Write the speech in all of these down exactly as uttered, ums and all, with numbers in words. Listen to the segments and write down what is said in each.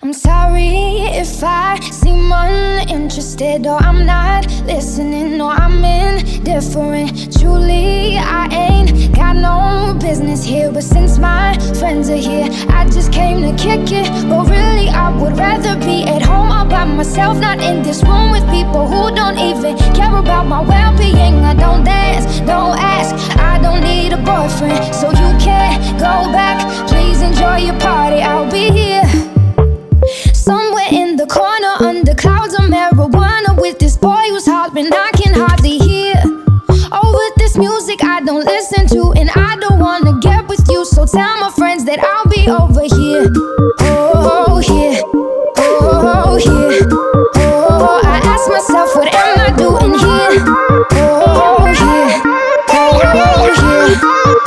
I'm sorry if I seem uninterested, or I'm not listening, or I'm indifferent. Truly, I ain't got no business here, but since my friends are here, I just came to kick it. But really, I would rather be at home all by myself, not in this room with people who don't even care about my well-being. I don't dance, don't ask, I don't need a boyfriend, so you can't go back. Please enjoy your party, I'll be here somewhere in the corner under clouds of marijuana with this boy who's hollering I can hardly hear. Over this music I don't listen to, and I don't wanna get with you, so tell my friends that I'll be over here. Oh, here, oh, here, oh, I ask myself, what am I doing here? Oh, here, oh, here.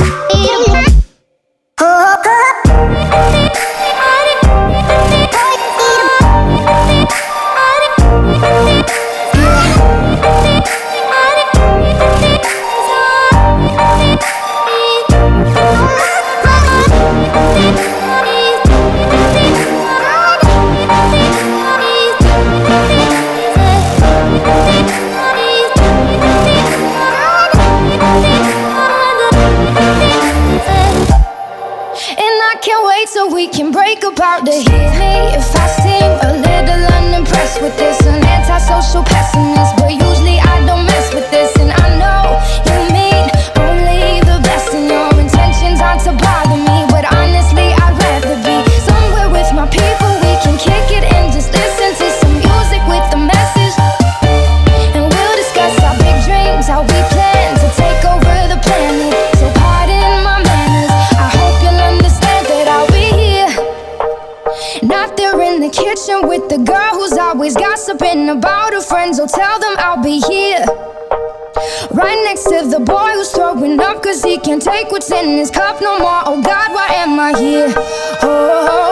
So we can break apart to hear me if I seem a little unimpressed with this. An antisocial pessimist, but usually I don't mess with this. And I know you mean only the best, and your intentions aren't to bother me, but honestly I'd rather be somewhere with my people. We can kick it and just listen to some music with a message, and we'll discuss our big dreams, how we plan to take over the planet. So pardon my manners, I hope you'll understand that I'll be not there in the kitchen with the girl who's always gossiping about her friends. So tell them I'll be here right next to the boy who's throwing up cause he can't take what's in his cup no more. Oh God, why am I here? Oh